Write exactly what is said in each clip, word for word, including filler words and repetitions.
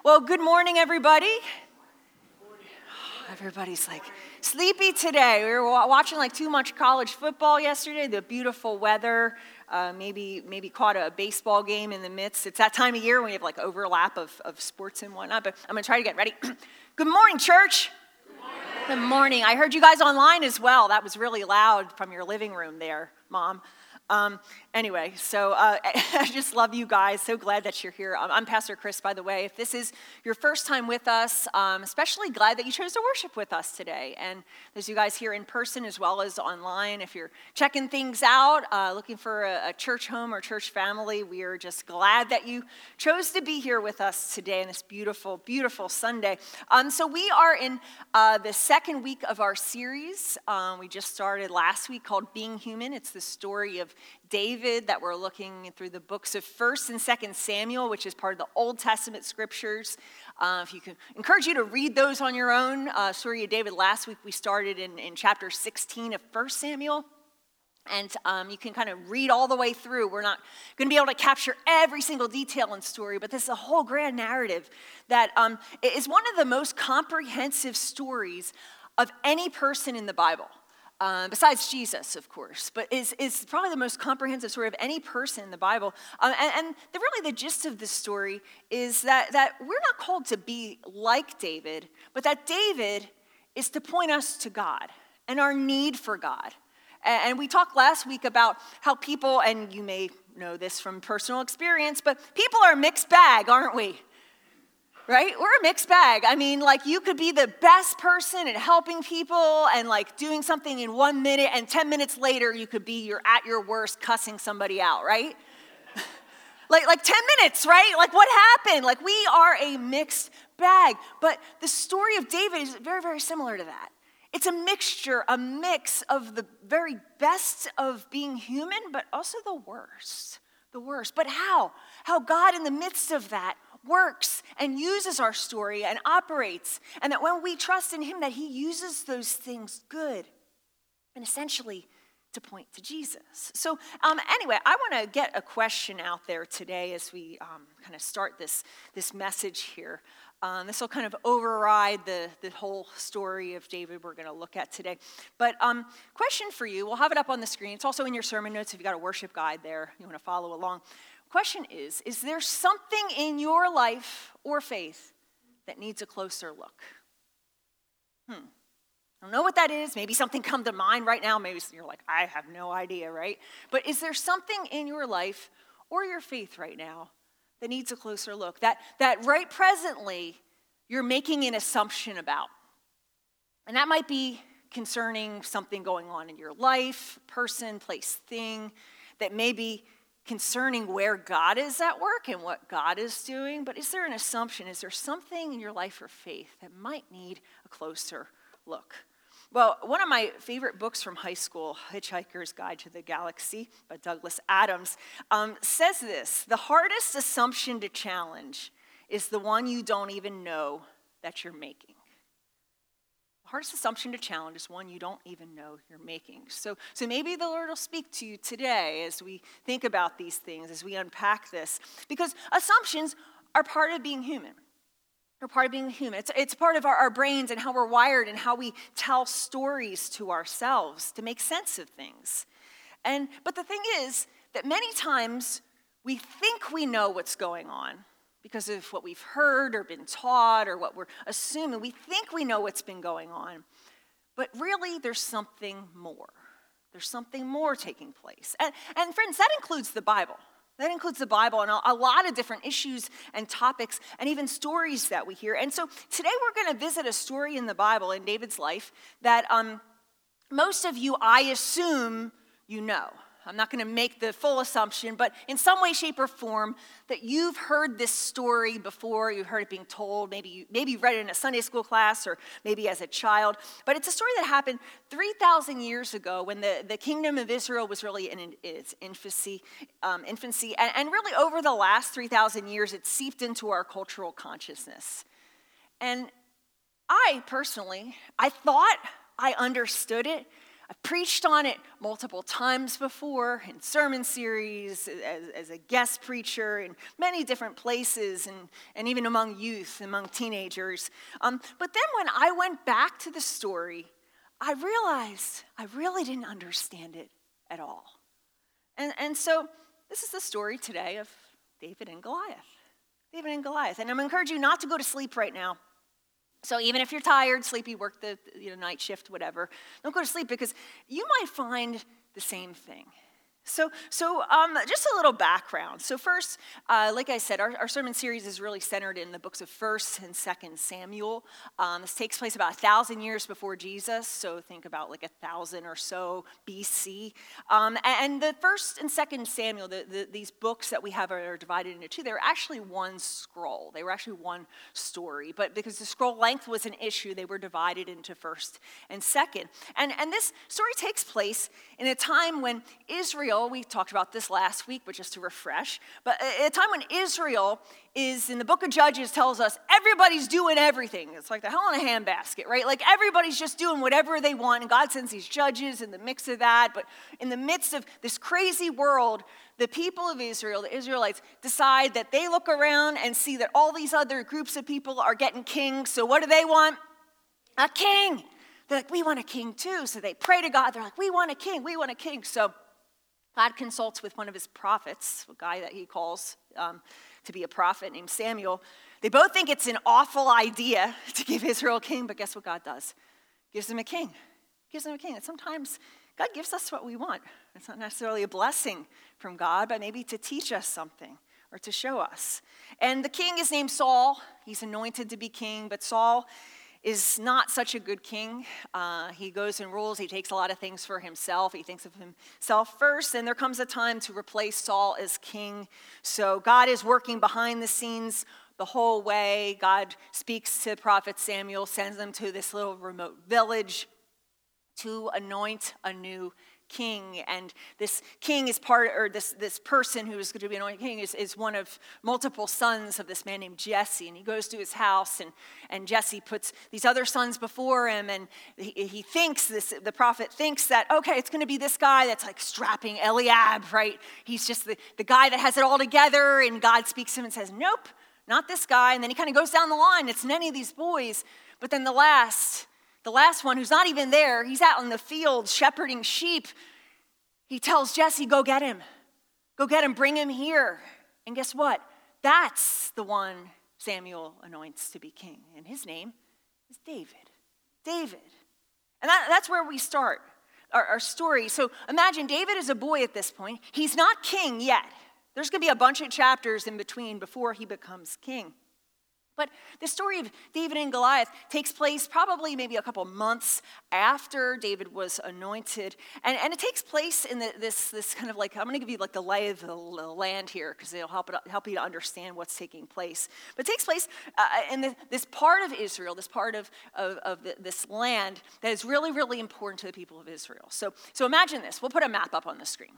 Well, good morning, everybody. Everybody's like sleepy today. We were watching like too much college football yesterday. The beautiful weather. Uh, maybe maybe caught a baseball game in the midst. It's that time of year when you have like overlap of, of sports and whatnot. But I'm gonna try to get ready. Good morning, church. Good morning. Good morning. I heard you guys online as well. That was really loud from your living room there, Mom. Um, anyway, so uh, I just love you guys. So glad that you're here. I'm Pastor Chris, by the way. If this is your first time with us, um, especially glad that you chose to worship with us today. And there's you guys here in person as well as online. If you're checking things out, uh, looking for a, a church home or church family, we are just glad that you chose to be here with us today on this beautiful, beautiful Sunday. Um, so we are in uh, the second week of our series. Um, we just started last week called Being Human. It's the story of David that we're looking through the books of First and Second Samuel, which is part of the Old Testament scriptures. Uh, if you can, encourage you to read those on your own. Uh, story of David. Last week we started in, in chapter sixteen of First Samuel. And um, you can kind of read all the way through. We're not going to be able to capture every single detail in story, but this is a whole grand narrative that um, is one of the most comprehensive stories of any person in the Bible. Uh, besides Jesus, of course, but is is probably the most comprehensive story of any person in the Bible. Um, and and the, really the gist of this story is that, that we're not called to be like David, but that David is to point us to God and our need for God. And, and we talked last week about how people, and you may know this from personal experience, but people are a mixed bag, aren't we? Right? We're a mixed bag. I mean, like you could be the best person at helping people and like doing something in one minute, and ten minutes later you could be you're at your worst cussing somebody out, right? like like ten minutes, right? Like what happened? Like we are a mixed bag. But the story of David is very, very similar to that. It's a mixture, a mix of the very best of being human, but also the worst. The worst. But how? How God in the midst of that works and uses our story and operates, and that when we trust in him that he uses those things good and essentially to point to Jesus. So um, anyway, I want to get a question out there today as we um, kind of start this, this message here. Um, this will kind of override the, the whole story of David we're going to look at today. But um, question for you, we'll have it up on the screen. It's also in your sermon notes if you've got a worship guide there. You want to follow along. Question is, is there something in your life or faith that needs a closer look? Hmm. I don't know what that is. Maybe something come to mind right now. Maybe you're like, I have no idea, right? But is there something in your life or your faith right now that needs a closer look? That, that right presently you're making an assumption about. And that might be concerning something going on in your life, person, place, thing, that may be concerning where God is at work and what God is doing. But is there an assumption? Is there something in your life or faith that might need a closer look? Well, one of my favorite books from high school, Hitchhiker's Guide to the Galaxy by Douglas Adams, um, says this: the hardest assumption to challenge is the one you don't even know that you're making. The hardest assumption to challenge is one you don't even know you're making. So, so maybe the Lord will speak to you today as we think about these things, as we unpack this, because assumptions are part of being human. They're part of being human. It's, it's part of our, our brains and how we're wired and how we tell stories to ourselves to make sense of things. And but the thing is that many times we think we know what's going on because of what we've heard or been taught or what we're assuming. We think we know what's been going on. But really, there's something more. There's something more taking place. And, and friends, that includes the Bible. That includes the Bible and a lot of different issues and topics and even stories that we hear. And so today we're going to visit a story in the Bible, in David's life, that um, most of you, I assume, you know. I'm not going to make the full assumption, but in some way, shape, or form, that you've heard this story before. You've heard it being told. Maybe you maybe you read it in a Sunday school class or maybe as a child. But it's a story that happened three thousand years ago when the, the kingdom of Israel was really in its infancy. Um, infancy. And, and really over the last three thousand years, it seeped into our cultural consciousness. And I personally, I thought I understood it I've preached on it multiple times before in sermon series, as, as a guest preacher in many different places, and, and even among youth, among teenagers. Um, but then when I went back to the story, I realized I really didn't understand it at all. And, and so this is the story today of David and Goliath. David and Goliath. And I'm going to encourage you not to go to sleep right now. So even if you're tired, sleepy, work the you know, night shift, whatever, don't go to sleep because you might find the same thing. So, so um, just a little background. So first, uh, like I said, our, our sermon series is really centered in the books of First and Second Samuel. Um, this takes place about a thousand years before Jesus, so think about like a thousand or so B C. Um, and the First and Second Samuel, the, the, these books that we have are divided into two. They're actually one scroll. They were actually one story, but because the scroll length was an issue, they were divided into First and Second. And, and this story takes place in a time when Israel, we talked about this last week, but just to refresh, but at a time when Israel is, in the book of Judges, tells us everybody's doing everything. It's like the hell in a handbasket, right? Like everybody's just doing whatever they want, and God sends these judges in the mix of that. But in the midst of this crazy world, the people of Israel, the Israelites, decide that they look around and see that all these other groups of people are getting kings. So what do they want? A king. They're like, we want a king too. So they pray to God. They're like, we want a king. We want a king. So God consults with one of his prophets, a guy that he calls um, to be a prophet named Samuel. They both think it's an awful idea to give Israel a king, but guess what God does? Gives them a king. Gives them a king. And sometimes God gives us what we want. It's not necessarily a blessing from God, but maybe to teach us something or to show us. And the king is named Saul. He's anointed to be king, but Saul is not such a good king. Uh, he goes and rules. He takes a lot of things for himself. He thinks of himself first, and there comes a time to replace Saul as king. So God is working behind the scenes the whole way. God speaks to prophet Samuel, sends them to this little remote village to anoint a new king. And this king is part, or this, this person who is going to be anointed king is, is one of multiple sons of this man named Jesse. And he goes to his house, and, and Jesse puts these other sons before him, and he, he thinks, this, the prophet thinks that, okay, it's going to be this guy that's like strapping Eliab, right? He's just the, the guy that has it all together, and God speaks to him and says, nope, not this guy. And then he kind of goes down the line. It's none of these boys. But then the last... The last one, who's not even there, he's out in the field shepherding sheep. He tells Jesse, go get him. Go get him, bring him here. And guess what? That's the one Samuel anoints to be king. And his name is David. David. And that, that's where we start our, our story. So imagine David is a boy at this point. He's not king yet. There's going to be a bunch of chapters in between before he becomes king. But the story of David and Goliath takes place probably maybe a couple months after David was anointed. And, and it takes place in the, this, this kind of like, I'm going to give you like the lay of the land here because it'll help, it, help you to understand what's taking place. But it takes place uh, in the, this part of Israel, this part of, of, of the, this land that is really, really important to the people of Israel. So, so imagine this. We'll put a map up on the screen.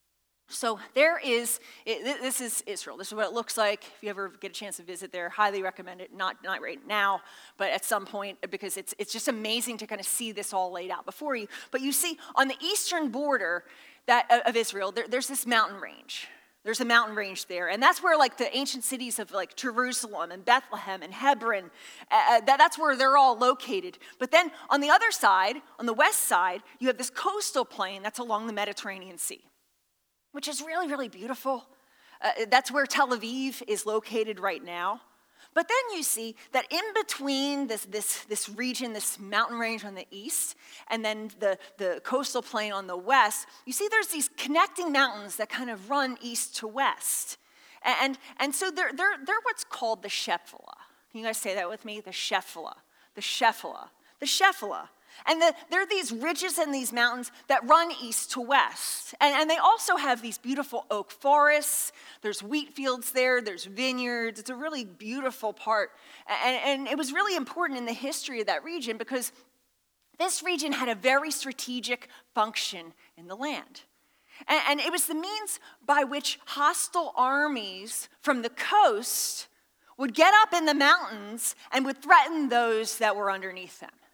So there is, this is Israel. This is what it looks like. If you ever get a chance to visit there, highly recommend it. Not, not right now, but at some point, because it's, it's just amazing to kind of see this all laid out before you. But you see, on the eastern border that, of Israel, there, there's this mountain range. There's a mountain range there. And that's where like the ancient cities of like Jerusalem and Bethlehem and Hebron, uh, that, that's where they're all located. But then on the other side, on the west side, you have this coastal plain that's along the Mediterranean Sea, which is really, really beautiful. Uh, that's where Tel Aviv is located right now. But then you see that in between this, this, this region, this mountain range on the east, and then the, the coastal plain on the west, you see there's these connecting mountains that kind of run east to west. And, and so they're, they're, they're what's called the Shephelah. Can you guys say that with me? The Shephelah. The Shephelah. The Shephelah. And the, there are these ridges and these mountains that run east to west. And, and they also have these beautiful oak forests. There's wheat fields there. There's vineyards. It's a really beautiful part. And, and it was really important in the history of that region because this region had a very strategic function in the land. And, and it was the means by which hostile armies from the coast would get up in the mountains and would threaten those that were underneath them.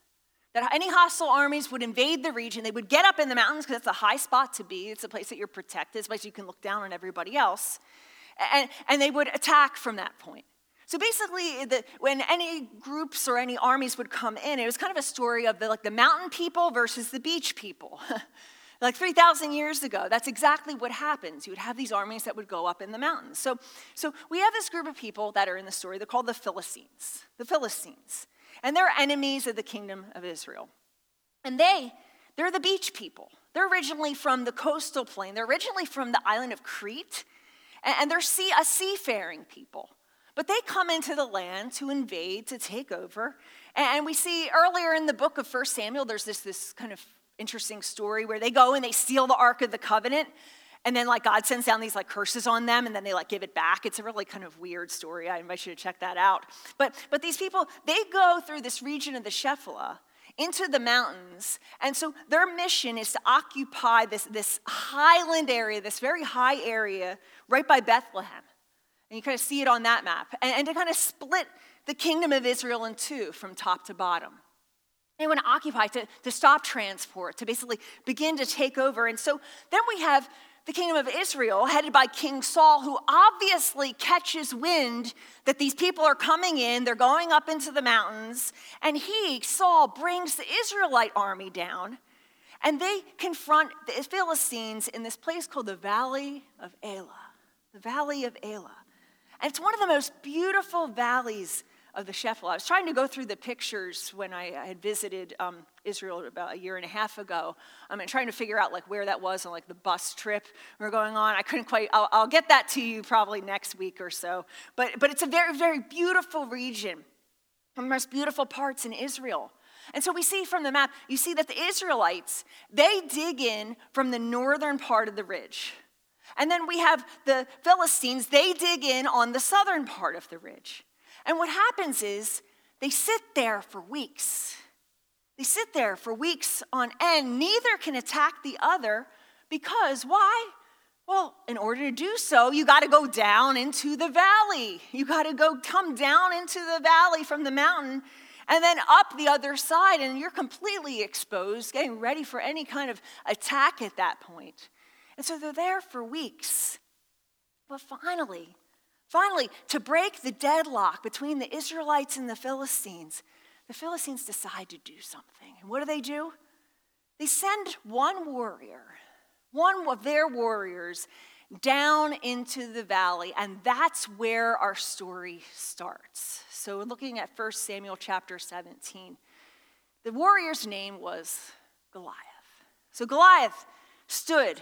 that any hostile armies would invade the region. They would get up in the mountains because that's a high spot to be. It's a place that you're protected. It's a place you can look down on everybody else. And, and they would attack from that point. So basically, the, when any groups or any armies would come in, it was kind of a story of the, like the mountain people versus the beach people. Like three thousand years ago, that's exactly what happens. You would have these armies that would go up in the mountains. So, so we have this group of people that are in the story. They're called the Philistines. The Philistines. And they're enemies of the kingdom of Israel. And they, they're the beach people. They're originally from the coastal plain. They're originally from the island of Crete. And, and they're sea, a seafaring people. But they come into the land to invade, to take over. And we see earlier in the book of First Samuel, there's this, this kind of interesting story where they go and they steal the Ark of the Covenant. And then like God sends down these like curses on them and then they like give it back. It's a really kind of weird story. I invite you to check that out. But, but these people, they go through this region of the Shephelah into the mountains. And so their mission is to occupy this, this highland area, this very high area right by Bethlehem. And you kind of see it on that map. And, and to kind of split the kingdom of Israel in two from top to bottom. They want to occupy, to, to stop transport, to basically begin to take over. And so then we have the kingdom of Israel headed by King Saul, who obviously catches wind that these people are coming in. They're going up into the mountains. And he, Saul, brings the Israelite army down. And they confront the Philistines in this place called the Valley of Elah. The Valley of Elah. And it's one of the most beautiful valleys of the Shephelah. I was trying to go through the pictures when I, I had visited um, Israel about a year and a half ago. I'm um, trying to figure out like where that was on like the bus trip we were going on. I couldn't quite, I'll, I'll get that to you probably next week or so. But, but it's a very, very beautiful region. One of the most beautiful parts in Israel. And so we see from the map, you see that the Israelites, they dig in from the northern part of the ridge. And then we have the Philistines, they dig in on the southern part of the ridge. And what happens is they sit there for weeks. They sit there for weeks on end. Neither can attack the other because why? Well, in order to do so, you got to go down into the valley. You got to go come down into the valley from the mountain and then up the other side, and you're completely exposed, getting ready for any kind of attack at that point. And so they're there for weeks. But finally, finally, to break the deadlock between the Israelites and the Philistines, the Philistines decide to do something. And what do they do? They send one warrior, one of their warriors, down into the valley, and that's where our story starts. So looking at First Samuel chapter seventeen, the warrior's name was Goliath. So Goliath stood.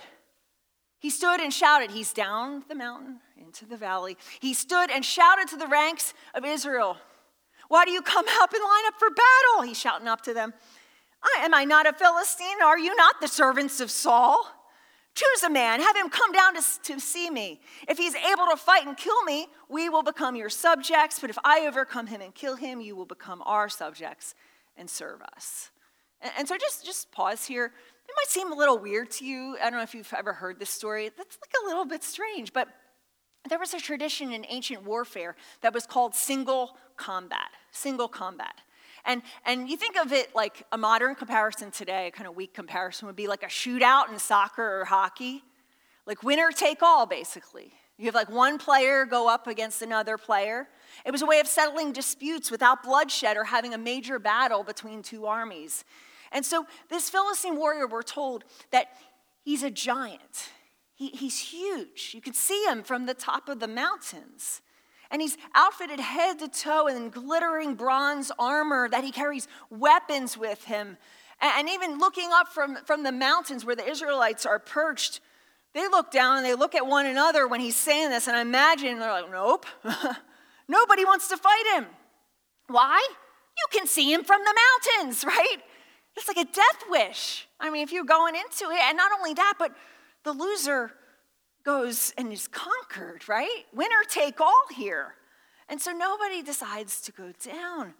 He stood and shouted. He's down the mountain into the valley. He stood and shouted to the ranks of Israel. Why do you come up and line up for battle? He's shouting up to them. I, am I not a Philistine? Are you not the servants of Saul? Choose a man, have him come down to, to see me. If he's able to fight and kill me, we will become your subjects. But if I overcome him and kill him, you will become our subjects and serve us. And, and so just, just pause here. It might seem a little weird to you. I don't know if you've ever heard this story. That's like a little bit strange, but there was a tradition in ancient warfare that was called single combat, single combat. And, and you think of it like a modern comparison today, a kind of weak comparison would be like a shootout in soccer or hockey, like winner take all, basically. You have like one player go up against another player. It was a way of settling disputes without bloodshed or having a major battle between two armies. And so this Philistine warrior, we're told that he's a giant. He, he's huge. You can see him from the top of the mountains. And he's outfitted head to toe in glittering bronze armor that he carries weapons with him. And, and even looking up from, from the mountains where the Israelites are perched, they look down and they look at one another when he's saying this. And I imagine they're like, nope, nobody wants to fight him. Why? You can see him from the mountains, right? It's like a death wish. I mean, if you're going into it, and not only that, but the loser goes and is conquered, right? Winner take all here. And so nobody decides to go down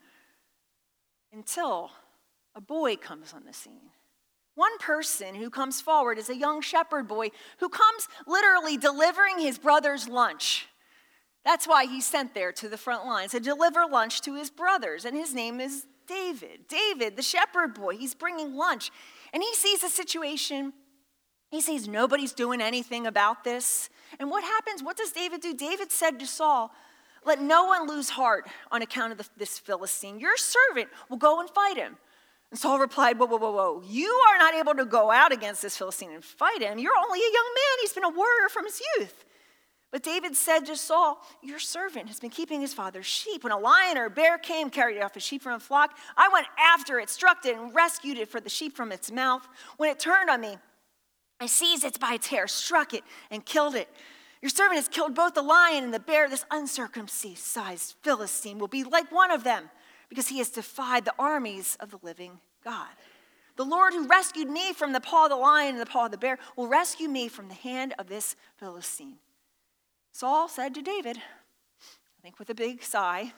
until a boy comes on the scene. One person who comes forward is a young shepherd boy who comes literally delivering his brother's lunch. That's why he's sent there to the front lines to deliver lunch to his brothers. And his name is David. David, the shepherd boy, he's bringing lunch. And he sees the situation. He sees nobody's doing anything about this. And what happens? What does David do? David said to Saul, "Let no one lose heart on account of the, this Philistine. Your servant will go and fight him." And Saul replied, whoa, whoa, whoa, whoa. You are not able to go out against this Philistine and fight him. You're only a young man. He's been a warrior from his youth. But David said to Saul, "Your servant has been keeping his father's sheep. When a lion or a bear came, carried off a sheep from a flock, I went after it, struck it, and rescued it for the sheep from its mouth. When it turned on me, I seized it by its hair, struck it, and killed it. Your servant has killed both the lion and the bear. This uncircumcised Philistine will be like one of them, because he has defied the armies of the living God. The Lord who rescued me from the paw of the lion and the paw of the bear will rescue me from the hand of this Philistine." Saul said to David, I think with a big sigh,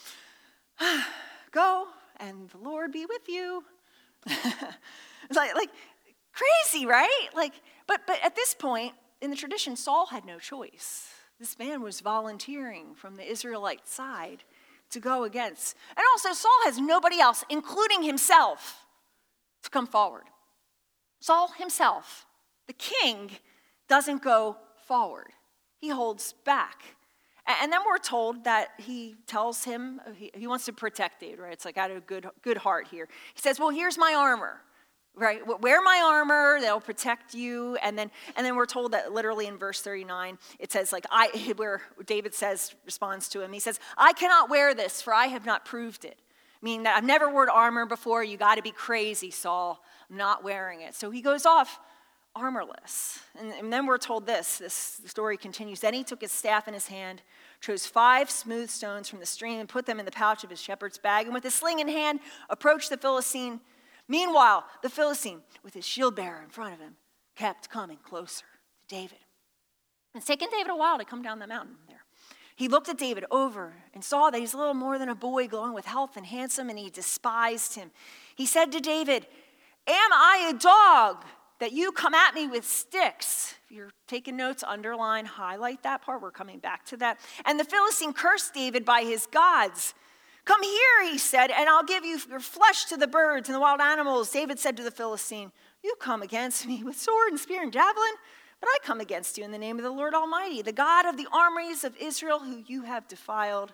"Go, and the Lord be with you." like, like crazy, right? Like, but but at this point in the tradition, Saul had no choice. This man was volunteering from the Israelite side to go against. And also, Saul has nobody else, including himself, to come forward. Saul himself, the king, doesn't go forward. He holds back. And then we're told that he tells him, he, he wants to protect David, right? It's like out of a good, good heart here. He says, "Well, here's my armor, right? Wear my armor, that'll protect you." And then and then we're told that literally in verse thirty-nine, it says like, I, where David says, responds to him, he says, "I cannot wear this, for I have not proved it." Meaning that I've never worn armor before. You got to be crazy, Saul. I'm not wearing it. So he goes off armorless. And, and then we're told this, this story continues. Then he took his staff in his hand, chose five smooth stones from the stream and put them in the pouch of his shepherd's bag, and with his sling in hand, approached the Philistine. Meanwhile, the Philistine, with his shield bearer in front of him, kept coming closer to David. It's taken David a while to come down the mountain there. He looked at David over and saw that he's little more than a boy, glowing with health and handsome, and he despised him. He said to David, "Am I a dog that you come at me with sticks?" If you're taking notes, underline, highlight that part. We're coming back to that. And the Philistine cursed David by his gods. "Come here," he said, "and I'll give you your flesh to the birds and the wild animals." David said to the Philistine, "You come against me with sword and spear and javelin, but I come against you in the name of the Lord Almighty, the God of the armies of Israel, who you have defiled.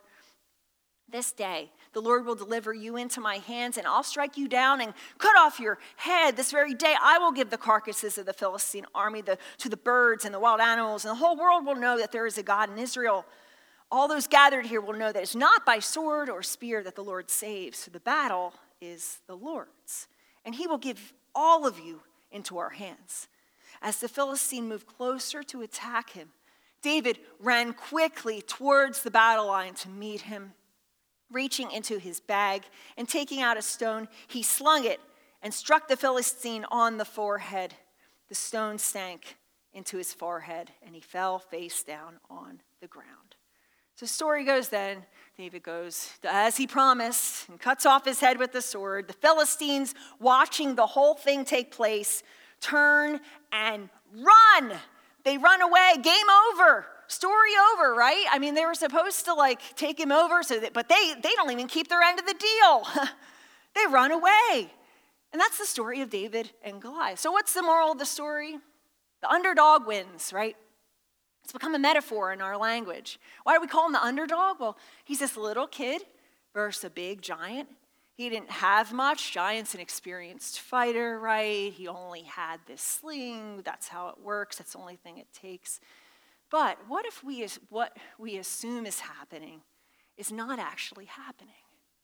This day, the Lord will deliver you into my hands, and I'll strike you down and cut off your head. This very day, I will give the carcasses of the Philistine army the, to the birds and the wild animals, and the whole world will know that there is a God in Israel. All those gathered here will know that it's not by sword or spear that the Lord saves. So the battle is the Lord's, and he will give all of you into our hands." As the Philistine moved closer to attack him, David ran quickly towards the battle line to meet him. Reaching into his bag and taking out a stone, he slung it and struck the Philistine on the forehead. The stone sank into his forehead, and he fell face down on the ground. So the story goes then, David goes, as he promised, and cuts off his head with the sword. The Philistines, watching the whole thing take place, turn and run. They run away. Game over. Story over, right? I mean, they were supposed to like take him over, so that, but they, they don't even keep their end of the deal. They run away. And that's the story of David and Goliath. So what's the moral of the story? The underdog wins, right? It's become a metaphor in our language. Why do we call him the underdog? Well, he's this little kid versus a big giant. He didn't have much. Giant's an experienced fighter, right? He only had this sling. That's how it works. That's the only thing it takes. But what if we what we assume is happening is not actually happening?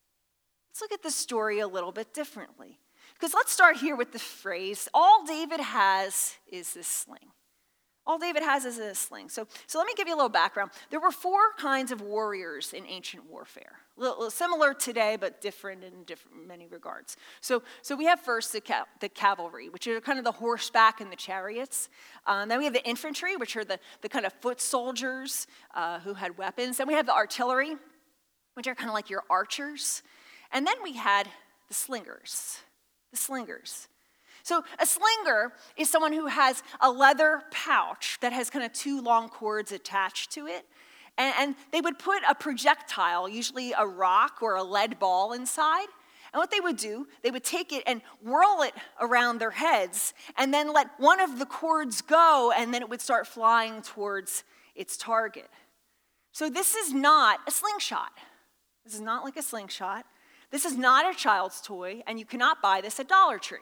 Let's look at the story a little bit differently. Because let's start here with the phrase, all David has is this sling. All David has is a sling. So, so let me give you a little background. There were four kinds of warriors in ancient warfare. A little, little similar today, but different in different many regards. So, so we have first the, ca- the cavalry, which are kind of the horseback and the chariots. Um, then we have the infantry, which are the, the kind of foot soldiers uh, who had weapons. Then we have the artillery, which are kind of like your archers. And then we had the slingers, the slingers. So a slinger is someone who has a leather pouch that has kind of two long cords attached to it. And, and they would put a projectile, usually a rock or a lead ball inside. And what they would do, they would take it and whirl it around their heads and then let one of the cords go, and then it would start flying towards its target. So this is not a slingshot. This is not like a slingshot. This is not a child's toy, and you cannot buy this at Dollar Tree.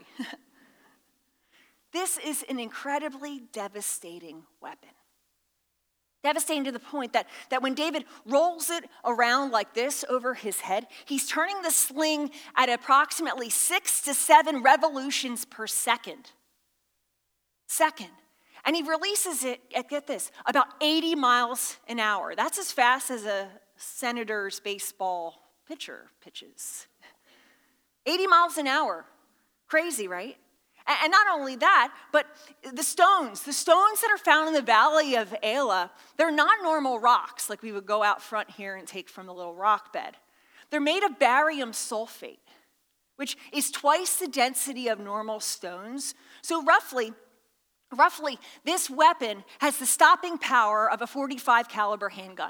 This is an incredibly devastating weapon. Devastating to the point that, that when David rolls it around like this over his head, he's turning the sling at approximately six to seven revolutions per second. Second. And he releases it at, get this, about eighty miles an hour. That's as fast as a senator's baseball pitcher pitches. eighty miles an hour. Crazy, right? And not only that, but the stones, the stones that are found in the valley of Elah, they're not normal rocks like we would go out front here and take from the little rock bed. They're made of barium sulfate, which is twice the density of normal stones. So roughly, roughly, this weapon has the stopping power of a forty-five caliber handgun.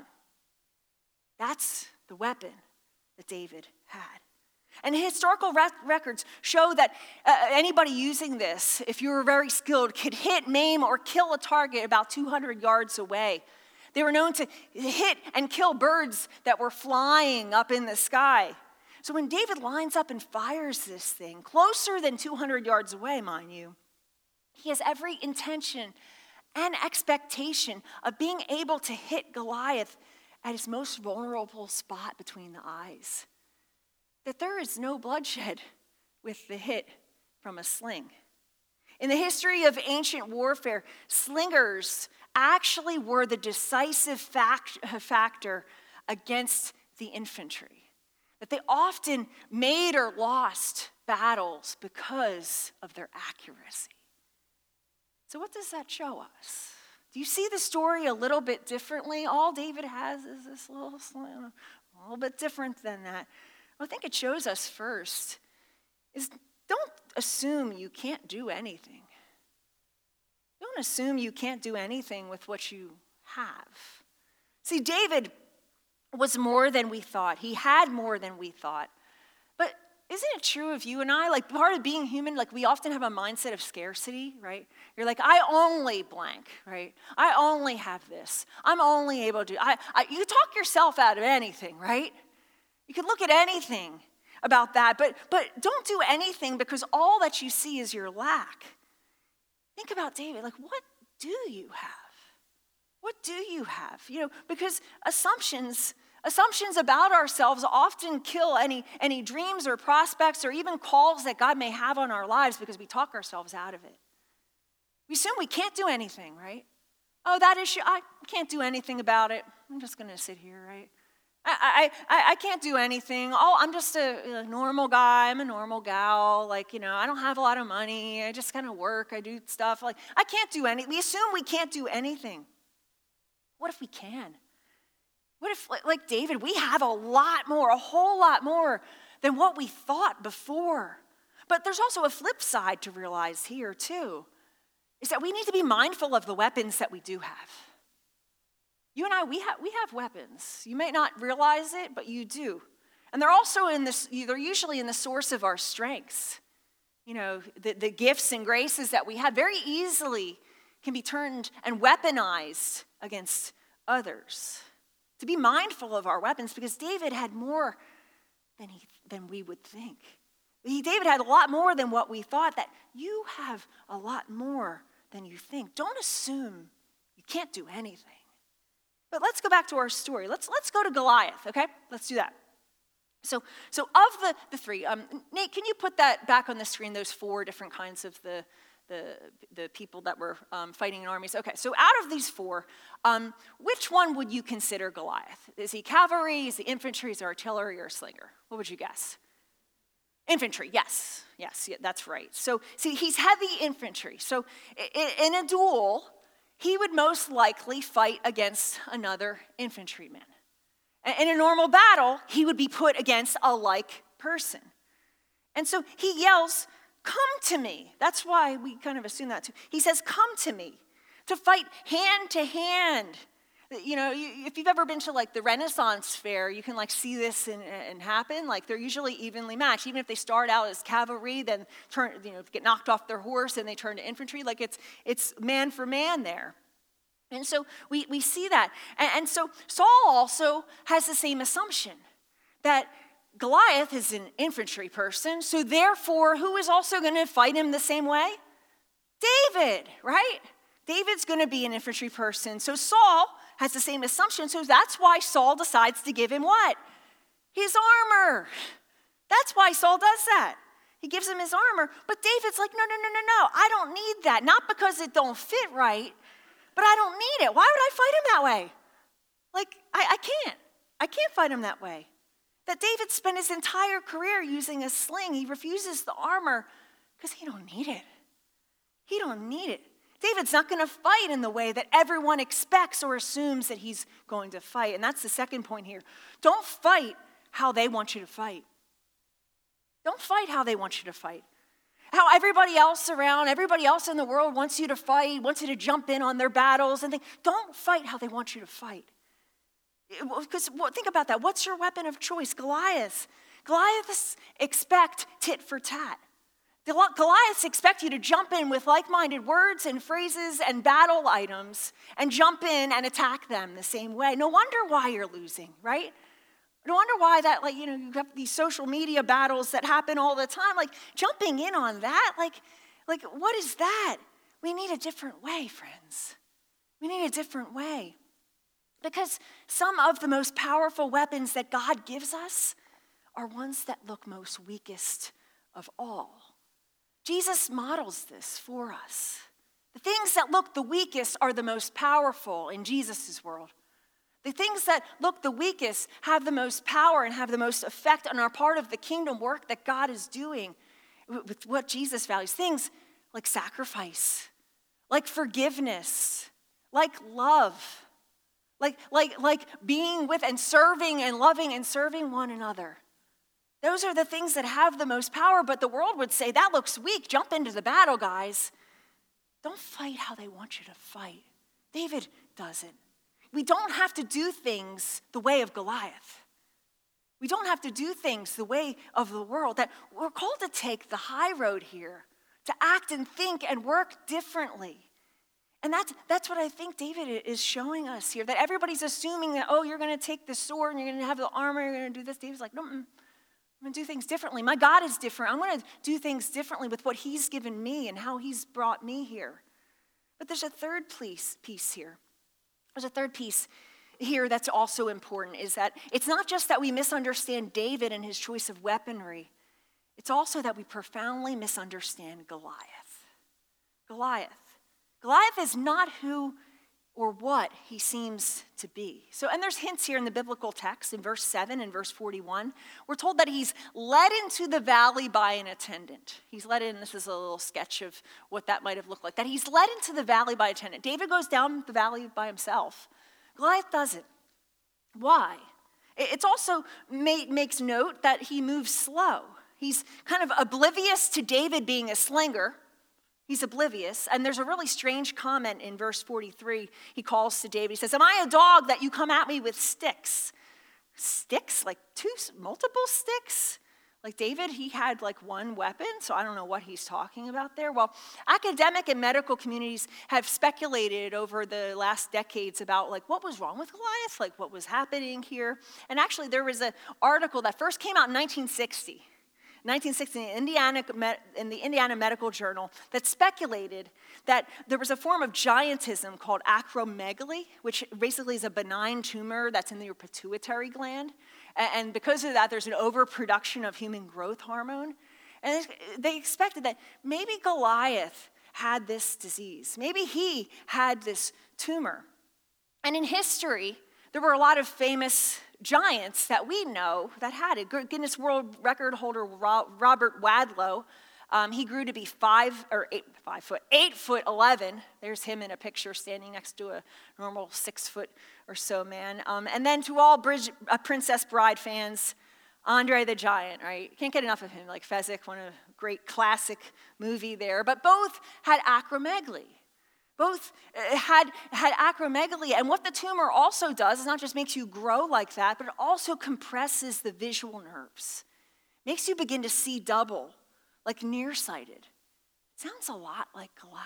That's the weapon that David had. And historical rec- records show that uh, anybody using this, if you were very skilled, could hit, maim, or kill a target about two hundred yards away. They were known to hit and kill birds that were flying up in the sky. So when David lines up and fires this thing, closer than two hundred yards away, mind you, he has every intention and expectation of being able to hit Goliath at his most vulnerable spot between the eyes. That there is no bloodshed with the hit from a sling. In the history of ancient warfare, slingers actually were the decisive fact, factor against the infantry. That they often made or lost battles because of their accuracy. So what does that show us? Do you see the story a little bit differently? All David has is this little sling, a little bit different than that. Well, I think it shows us first is don't assume you can't do anything. Don't assume you can't do anything with what you have. See, David was more than we thought. He had more than we thought. But isn't it true of you and I? Like part of being human, like we often have a mindset of scarcity, right? You're like, I only blank, right? I only have this. I'm only able to, I, I you talk yourself out of anything, right? You can look at anything about that, but, but don't do anything because all that you see is your lack. Think about David, like what do you have? What do you have? You know, because assumptions, assumptions about ourselves often kill any, any dreams or prospects or even calls that God may have on our lives because we talk ourselves out of it. We assume we can't do anything, right? Oh, that issue, I can't do anything about it. I'm just going to sit here, right? I, I, I can't do anything. Oh, I'm just a, a normal guy. I'm a normal gal. Like, you know, I don't have a lot of money. I just kind of work. I do stuff. Like, I can't do any. We assume we can't do anything. What if we can? What if, like David, we have a lot more, a whole lot more than what we thought before. But there's also a flip side to realize here, too, is that we need to be mindful of the weapons that we do have. You and I, we have we have weapons. You may not realize it, but you do. And they're also in this, they're usually in the source of our strengths. You know, the, the gifts and graces that we have very easily can be turned and weaponized against others. To be mindful of our weapons, because David had more than he than we would think. He, David had a lot more than what we thought, that you have a lot more than you think. Don't assume you can't do anything. But let's go back to our story. Let's let's go to Goliath, okay? Let's do that. So, so of the, the three, um, Nate, can you put that back on the screen, those four different kinds of the, the, the people that were um, fighting in armies? Okay, so out of these four, um, which one would you consider Goliath? Is he cavalry, is he infantry, is he artillery, or slinger? What would you guess? Infantry, yes. Yes, yeah, that's right. So, see, he's heavy infantry. So in a duel, he would most likely fight against another infantryman. In a normal battle, he would be put against a like person. And so he yells, "Come to me." That's why we kind of assume that too. He says, "Come to me," to fight hand to hand. You know, you, if you've ever been to like the Renaissance fair, you can like see this and, and happen. Like they're usually evenly matched. Even if they start out as cavalry, then turn, you know, get knocked off their horse and they turn to infantry. Like it's it's man for man there. And so we, we see that. And, and so Saul also has the same assumption that Goliath is an infantry person. So therefore, who is also going to fight him the same way? David, right? David's going to be an infantry person. So Saul has the same assumption. So that's why Saul decides to give him what? His armor. That's why Saul does that. He gives him his armor. But David's like, no, no, no, no, no. I don't need that. Not because it don't fit right, but I don't need it. Why would I fight him that way? Like, I, I can't. I can't fight him that way. That David spent his entire career using a sling. He refuses the armor because he don't need it. He don't need it. David's not going to fight in the way that everyone expects or assumes that he's going to fight. And that's the second point here. Don't fight how they want you to fight. Don't fight how they want you to fight. How everybody else around, everybody else in the world wants you to fight, wants you to jump in on their battles and think. Don't fight how they want you to fight. Because think about that. What's your weapon of choice? Goliath. Goliaths expect tit for tat. Goliaths expect you to jump in with like-minded words and phrases and battle items and jump in and attack them the same way. No wonder why you're losing, right? No wonder why that, like, you know, you have these social media battles that happen all the time. Like, jumping in on that, like, like what is that? We need a different way, friends. We need a different way. Because some of the most powerful weapons that God gives us are ones that look most weakest of all. Jesus models this for us. The things that look the weakest are the most powerful in Jesus' world. The things that look the weakest have the most power and have the most effect and are part of the kingdom work that God is doing with what Jesus values. Things like sacrifice, like forgiveness, like love, like, like, like being with and serving and loving and serving one another. Those are the things that have the most power, but the world would say, that looks weak. Jump into the battle, guys. Don't fight how they want you to fight. David doesn't. We don't have to do things the way of Goliath. We don't have to do things the way of the world. That we're called to take the high road here, to act and think and work differently. And that's, that's what I think David is showing us here, that everybody's assuming that, oh, you're going to take the sword and you're going to have the armor, you're going to do this. David's like, no, mm, I'm going to do things differently. My God is different. I'm going to do things differently with what he's given me and how he's brought me here. But there's a third piece, piece here. There's a third piece here that's also important, is that it's not just that we misunderstand David and his choice of weaponry. It's also that we profoundly misunderstand Goliath. Goliath. Goliath is not who or what he seems to be. So, and there's hints here in the biblical text in verse seven and verse forty-one. We're told that he's led into the valley by an attendant. He's led in, this is a little sketch of what that might have looked like, that he's led into the valley by an attendant. David goes down the valley by himself. Goliath doesn't. Why? It's also made, makes note that he moves slow. He's kind of oblivious to David being a slinger. He's oblivious. And there's a really strange comment in verse forty-three. He calls to David. He says, am I a dog that you come at me with sticks? Sticks? Like two, multiple sticks? Like David, he had like one weapon, so I don't know what he's talking about there. Well, academic and medical communities have speculated over the last decades about like what was wrong with Goliath, like what was happening here. And actually there was an article that first came out in nineteen sixty. nineteen sixty in the, Indiana, in the Indiana Medical Journal that speculated that there was a form of giantism called acromegaly, which basically is a benign tumor that's in your pituitary gland. And because of that, there's an overproduction of human growth hormone. And they expected that maybe Goliath had this disease. Maybe he had this tumor. And in history, there were a lot of famous giants that we know that had it. Guinness World Record holder Robert Wadlow, um, he grew to be five or eight, five foot, eight foot eleven. There's him in a picture standing next to a normal six foot or so man. Um, and then to all Bridge, uh, Princess Bride fans, Andre the Giant, right? Can't get enough of him. Like Fezzik, one of a great classic movie there. But both had acromegaly. Both uh, had, had acromegaly, and what the tumor also does is not just makes you grow like that, but it also compresses the visual nerves. Makes you begin to see double, like nearsighted. Sounds a lot like Goliath.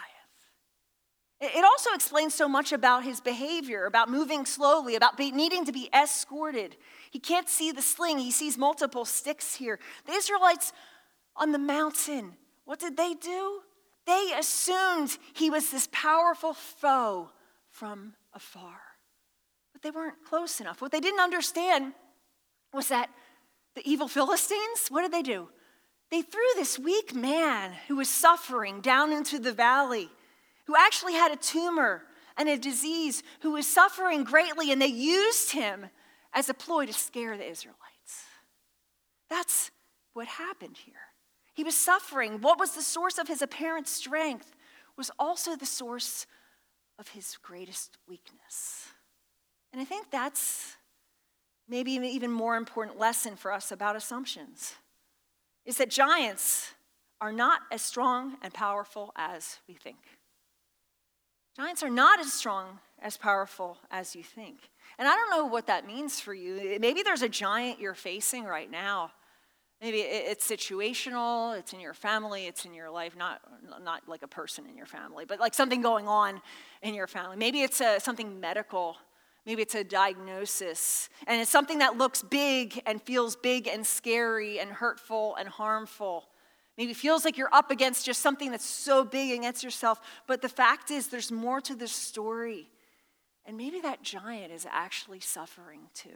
It also explains so much about his behavior, about moving slowly, about be, needing to be escorted. He can't see the sling. He sees multiple sticks here. The Israelites on the mountain, what did they do? They assumed he was this powerful foe from afar. But they weren't close enough. What they didn't understand was that the evil Philistines, what did they do? They threw this weak man who was suffering down into the valley, who actually had a tumor and a disease, who was suffering greatly, and they used him as a ploy to scare the Israelites. That's what happened here. He was suffering. What was the source of his apparent strength was also the source of his greatest weakness. And I think that's maybe an even more important lesson for us about assumptions, is that giants are not as strong and powerful as we think. Giants are not as strong, as powerful as you think. And I don't know what that means for you. Maybe there's a giant you're facing right now. Maybe it's situational, it's in your family, it's in your life, not, not like a person in your family, but like something going on in your family. Maybe it's a, something medical. Maybe it's a diagnosis. And it's something that looks big and feels big and scary and hurtful and harmful. Maybe it feels like you're up against just something that's so big against yourself. But the fact is, there's more to this story. And maybe that giant is actually suffering too.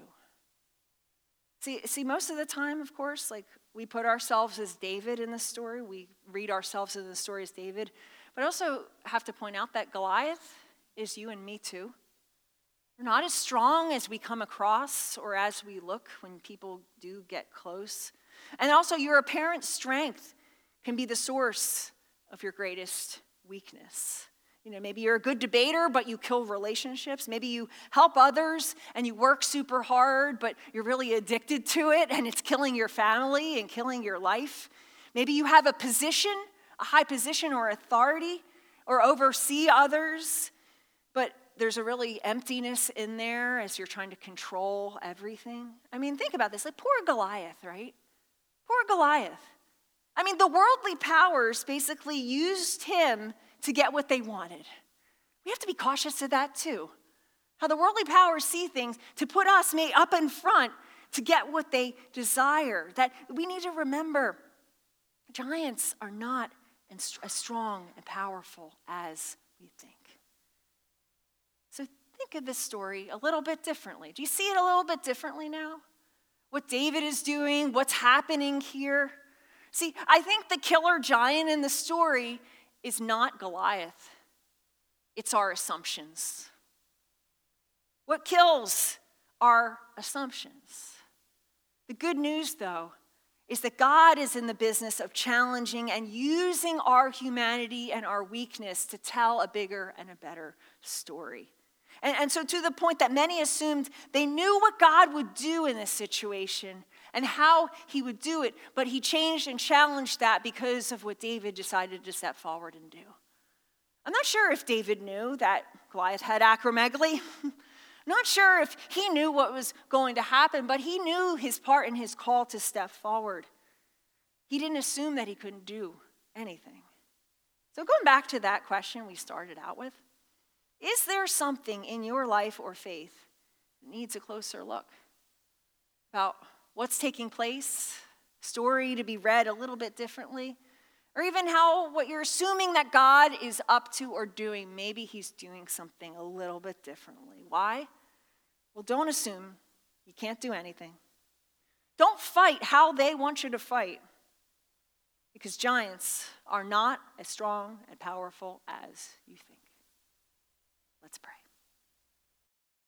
See, see, most of the time, of course, like we put ourselves as David in the story. We read ourselves in the story as David. But I also have to point out that Goliath is you and me too. We're not as strong as we come across or as we look when people do get close. And also your apparent strength can be the source of your greatest weakness. You know, maybe you're a good debater, but you kill relationships. Maybe you help others and you work super hard, but you're really addicted to it and it's killing your family and killing your life. Maybe you have a position, a high position or authority, or oversee others, but there's a really emptiness in there as you're trying to control everything. I mean, think about this. Like poor Goliath, right? Poor Goliath. I mean, the worldly powers basically used him to get what they wanted. We have to be cautious of that too. How the worldly powers see things to put us made up in front to get what they desire. That we need to remember, giants are not as strong and powerful as we think. So think of this story a little bit differently. Do you see it a little bit differently now? What David is doing, what's happening here? See, I think the killer giant in the story is not Goliath. It's our assumptions. What kills our assumptions? The good news, though, is that God is in the business of challenging and using our humanity and our weakness to tell a bigger and a better story. And, and so to the point that many assumed they knew what God would do in this situation and how he would do it, but he changed and challenged that because of what David decided to step forward and do. I'm not sure if David knew that Goliath had acromegaly. I'm not sure if he knew what was going to happen, but he knew his part and his call to step forward. He didn't assume that he couldn't do anything. So going back to that question we started out with, is there something in your life or faith that needs a closer look? About what's taking place, story to be read a little bit differently, or even how what you're assuming that God is up to or doing, maybe he's doing something a little bit differently. Why? Well, don't assume you can't do anything. Don't fight how they want you to fight, because giants are not as strong and powerful as you think.